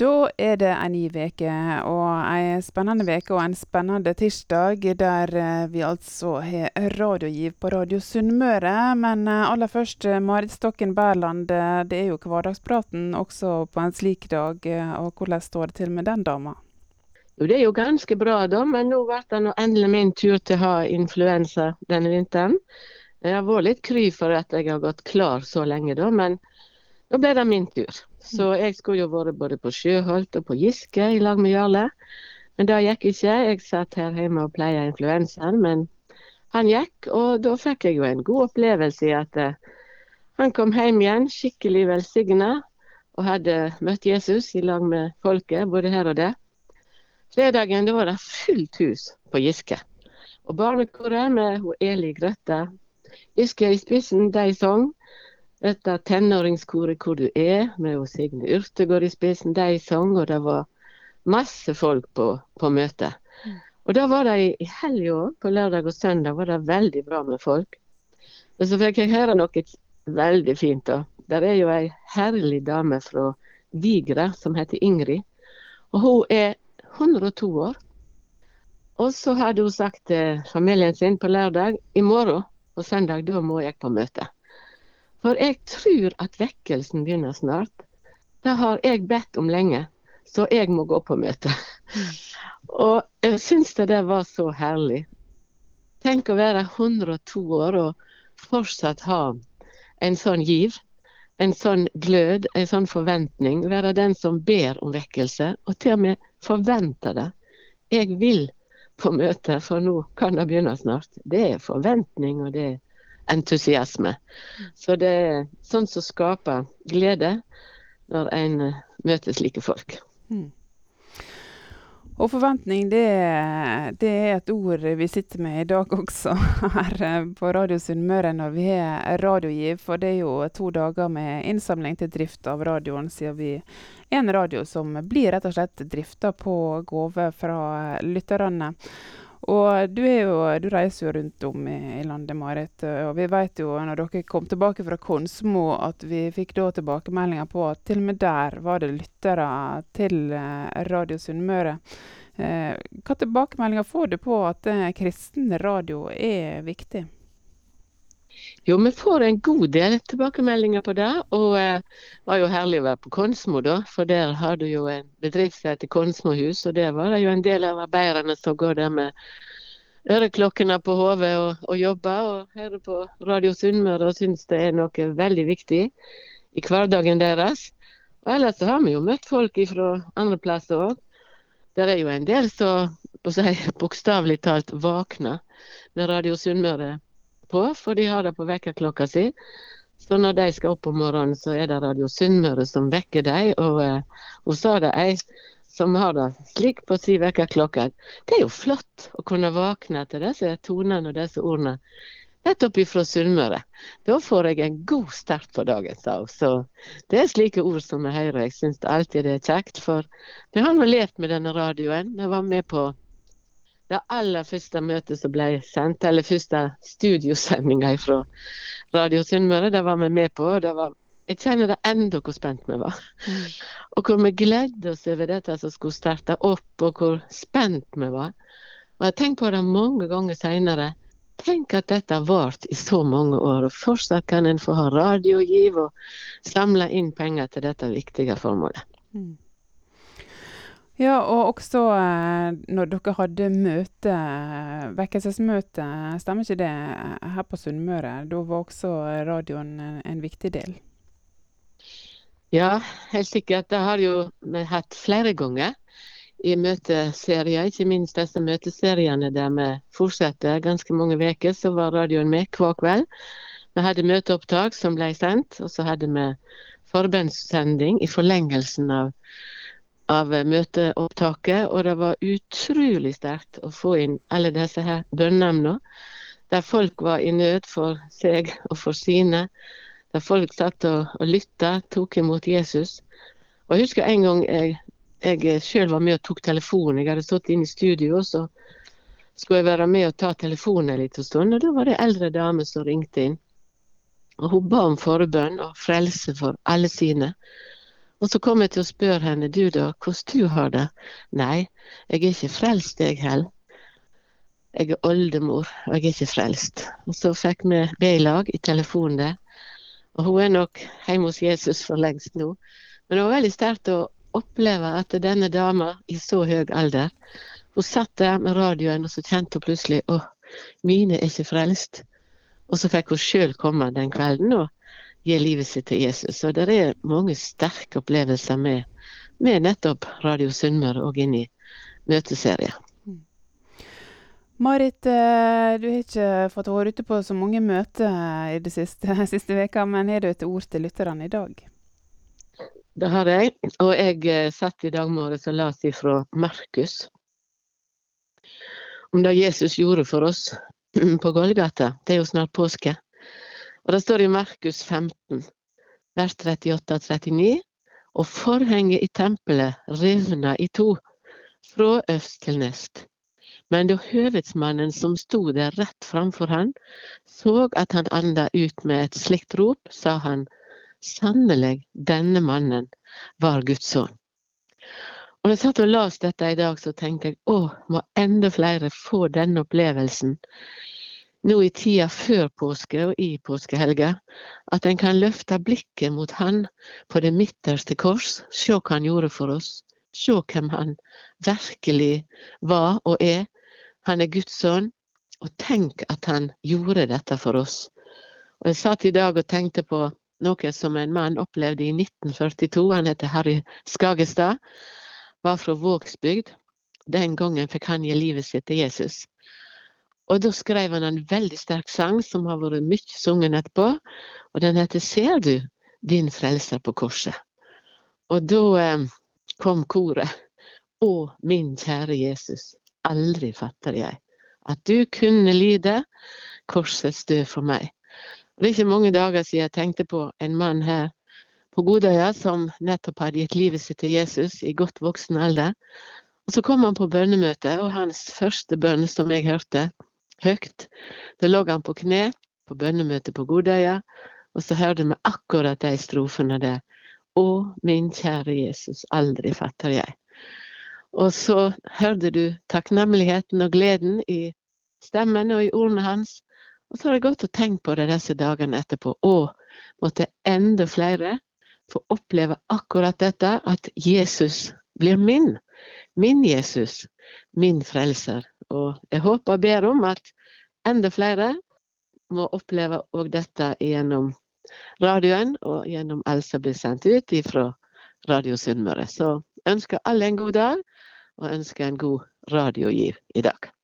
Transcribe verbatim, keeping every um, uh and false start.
Da er det en ny veke, og en spennende veke og en spennende tirsdag, der eh, vi altså har radiogiv på Radio Sunnmøre. Men eh, aller først, eh, Marit Stokken Berland, eh, det er jo hverdagspraten også på en slik dag, eh, og hvordan står det til med den dama? Jo, det er jo ganske bra da, men nå ble det nå endelig min tur til å ha influensa denne vinteren. Jeg har vært litt kry for at jeg har gått klar så lenge da, men nå ble det min tur. Så jeg skulle jo være både på Sjøholt og på Giske i lag med Jarle. Men det gikk ikke. Jeg satt her hjemme og pleier influensaen, men han gikk, og da fikk jeg jo en god opplevelse i at eh, han kom hjem igjen skikkelig velsignet, og hadde møtt Jesus i lag med folket, både her og der. Fredagen da var det fullt hus på Giske. Og barnekoret med hun Eli Grøtta. Giske i spissen, de sang. Dette tenåringskoret Hvor du er, med hun Signe Urtegård i spissen, de sang, og det var masse folk på, på møtet. Mm. Og da var det i, i helgen også, på lørdag og søndag, var det veldig bra med folk. Og så fikk jeg høre noe veldig fint da. Der er jo en herlig dame fra Vigra som heter Ingrid, og hun er hundre og to år. Og så hadde hun sagt til familien sin på lørdag, i morgen på søndag, da må jeg på møte. For jeg tror at vekkelsen begynner snart. Det har jeg bedt om lenge, så jeg må gå på møte. Mm. Og jeg synes det der var så herlig. Tenk å være hundre og to år og fortsatt ha en sånn giv, en sånn glød, en sånn forventning. Være den som ber om vekkelse, og til og med forventer det. Jeg vil på møte, for nå kan det begynne snart. Det er forventning, og det er entusiasme. Så det er sånn som skaper glede når en møter slike folk. Mm. Og forventning, det, det er et ord vi sitter med i dag også her på Radio Sunnmøre når vi har radiogiv, for det er jo to dager med innsamling til drift av radioen, sier vi. En radio som blir rett og slett driftet på gåve fra lytterne. Og du, er jo, du reiser jo rundt om i, i landet, Marit, og vi vet jo når dere kom tilbake fra Konsmo at vi fikk da tilbakemeldinger på at til og med der var det lyttere til Radio Sunnmøre. Eh, hva tilbakemeldinger får du på at eh, kristen radio er viktig? Jo, vi får en god del tilbakemeldinger på det, og det eh, var jo herlig å være på Konsmo da, for der har du jo en bedrift som heter Konsmohus, og der var det jo en del av arbeiderne som går der med øreklokkene på hodet og, og jobber, og hører på Radio Sunnmøre og synes det er noe veldig viktig i hverdagen deres. Og ellers så har vi jo møtt folk fra andre plasser også. Der er jo en del som bokstavelig talt vakner med Radio Sunnmøre på, for de har det på vekkerklokka si. Så når de skal opp om morgenen, så er det Radio Sunnmøre som vekker dem, og uh, hun sa det ei som har det slik på si vekkerklokka. Det er jo flott å kunne vakne til disse tonene og disse ordene. Nettopp ifra Sunnmøre. Da får jeg en god start på dagen, sa hun. Så det er slike ord som jeg hører. Jeg synes det alltid er kjekt, for vi har nå levd med denne radioen. Vi var med på det aller første møtet som ble sendt, eller første studiosendinga fra Radio Sunnmøre, det var vi med på, og det var, jeg kjenner det enda hvor spent vi var. Mm. Og hvor vi gledde oss over dette som skulle starte opp, og hvor spent vi var. Og jeg tenker på det mange ganger senere. Tenk at dette har vart i så mange år, og fortsatt kan en få ha radiogiv og samle inn penger til dette viktige formålet. Mm. Ja, og også eh, når dere hadde møte, vekkelsesmøte, stemmer ikke det her på Sunnmøre? Da var også radioen en, en viktig del. Ja, helt sikkert. Det har jo vi hatt flere ganger i møteserier, ikke minst disse møteseriene der vi fortsetter ganske mange veker, så var radioen med hver kveld. Vi hadde møteopptak som ble sendt, og så hadde vi forbønnssending i forlengelsen av av møteopptaket, og det var utrolig sterkt å få inn alle disse her bønnemnene, der folk var i nød for seg og for sine, der folk satt og, og lyttet, tok imot Jesus. Og jeg husker en gang jeg, jeg selv var med og tok telefonen, jeg hadde stått inn i studio, så skulle jeg være med og ta telefonen en liten stund, og da var det eldre dame som ringte inn, og hun ba om forbønn og frelse for alle sine. Og så kom jeg til å spørre henne, du da, hvordan du har det? Nei, jeg er ikke frelst, jeg heller. Jeg er oldemor, og jeg er ikke frelst. Og så fikk vi be i lag i telefonen der. Og hun er nok hjemme hos Jesus for lengst nå. Men det var veldig sterkt å oppleve at denne dama i så høy alder, hun satt der med radioen, og så kjente hun plutselig, åh, mine er ikke frelst. Og så fikk hun selv komme den kvelden og gi livet sitt til Jesus. Så det er mange sterke opplevelser med, med nettopp Radio Sunnmøre og inn i møteserier. Marit, eh, du har ikke fått være ute på så mange møter i det siste, siste veka, men har du et ord til lytterne i dag? Det har jeg, og jeg eh, satt i dag morges og las ifra Markus om det Jesus gjorde for oss på Golgata. Det er jo snart påske. Og det står i Markus femten, vers trettiåtte og trettini, og forhenget i tempelet revna i to, fra øst til nest. Men da høvedsmannen som stod der rett framfor han, så at han anda ut med et slikt rop, sa han, sannelig, denne mannen var Guds sønn. Og når jeg satt og las dette i dag, så tenkte jeg, å, må enda flere få denne opplevelsen, nå i tida før påske og i påskehelga, at en kan løfte blikket mot han på det midterste kors, se hva han gjorde for oss, se hvem han virkelig var og er. Han er Guds sønn, og tenk at han gjorde dette for oss. Og jeg satt i dag og tenkte på noe som en mann opplevde i nitten førtito, han heter Harry Skagestad, var fra Vågsbygd. Den gangen fikk han gi livet sitt til Jesus. Og da skrev han en veldig sterk sang som har vært mye sungen etterpå, og den heter Ser du din frelser på korset? Og da eh, kom koret, å min kjære Jesus, aldri fatter jeg at du kunne lide korsets død for meg. Og det er ikke mange dager siden jeg tenkte på en mann her på Godøya som nettopp hadde gitt livet sitt til Jesus i godt voksen alder. Og så kom han på bønnemøte, og hans første bønn som jeg hørte høyt, da lå han på kne på bønnemøte på Godøya, og så hørte vi akkurat de strofene der. Å, min kjære Jesus, aldri fatter jeg. Og så hørte du takknemligheten og gleden i stemmen og i ordene hans, og så har jeg gått og tenkt på det disse dagene etterpå. Å, måtte enda flere få oppleve akkurat dette, at Jesus blir min, min Jesus, min frelser. Og jeg håper og ber om at enda flere må oppleve også dette gjennom radioen, og gjennom alt som blir sendt ut fra Radio Sunnmøre. Så ønsker alle en god dag, og ønsker en god radiogiv i dag.